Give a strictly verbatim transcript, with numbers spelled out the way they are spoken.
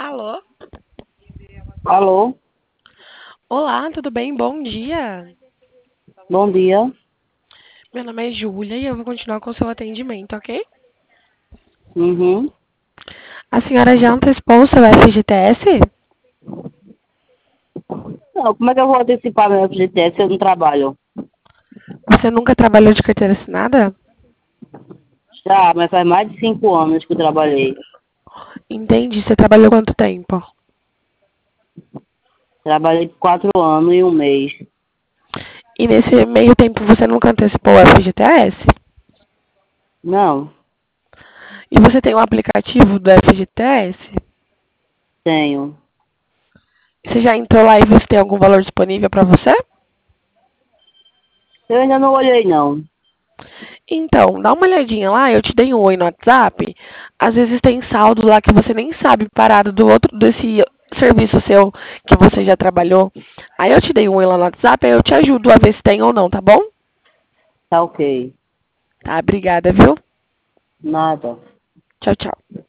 Alô? Alô, Olá, tudo bem? Bom dia. bom dia. Meu nome é Júlia e eu vou continuar com o seu atendimento, ok? Uhum. A senhora já antecipou o seu F G T S? Não, como é que eu vou antecipar meu F G T S se eu não trabalho? Você nunca trabalhou de carteira assinada? Já, mas faz mais de cinco anos que eu trabalhei. Entendi. Você trabalhou quanto tempo? Trabalhei quatro anos e um mês. E nesse meio tempo você nunca antecipou o F G T S? Não, E você tem um aplicativo do F G T S? tenho. Você já entrou lá e viu se tem algum valor disponível para você? Eu ainda não olhei, não. Então, dá uma olhadinha lá, eu te dei um oi no WhatsApp. Às vezes tem saldo lá que você nem sabe parado do outro desse serviço seu que você já trabalhou. Aí eu te dei um oi lá no WhatsApp, aí eu te ajudo a ver se tem ou não, tá bom? Tá ok. Tá, obrigada, viu? Nada. Tchau, tchau.